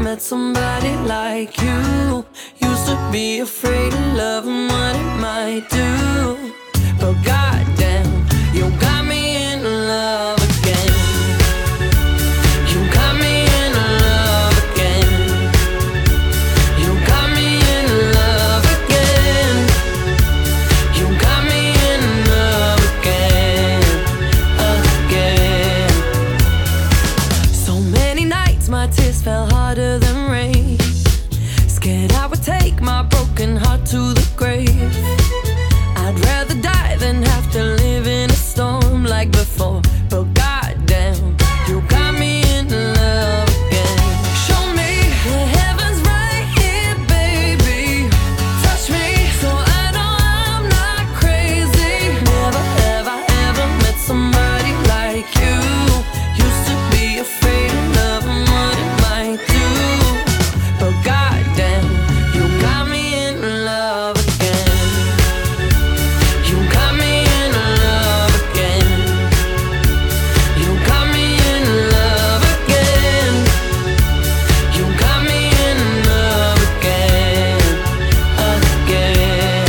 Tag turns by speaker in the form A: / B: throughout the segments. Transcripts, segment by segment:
A: met somebody like you. Used to be afraid of love and what it might do, but goddamn, you got me in love again. You got me in love again. You got me in love again. You got me in love again, again. So many nights my tears fell harder than rain. Scared I would take my broken heart to the grave. I'd rather die than have to live in a storm like before, but goddamn, you got me in love again. Show me the heavens right here, baby. Touch me so I know I'm not crazy. Never have I ever met somebody like you. Used to be afraid of love and what it might do, but goddamn, you got me in love again. You got me in love again. You got me in love again. You got me in love again, again.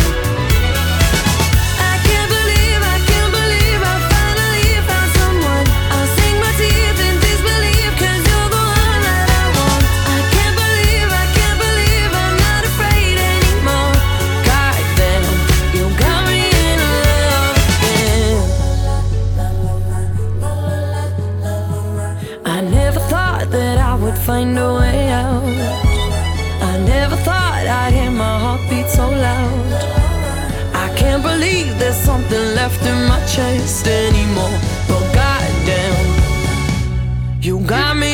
A: I can't believe I finally found someone. I'll sink my teeth in disbelief, 'cause you're the one that I want. I can't believe I'm not afraid anymore. Goddamn, you got me in love again. I never thought that I would find a way out. I never thought I'd hear my heartbeat so loud. I can't believe there's something left in my chest anymore, but goddamn, you got me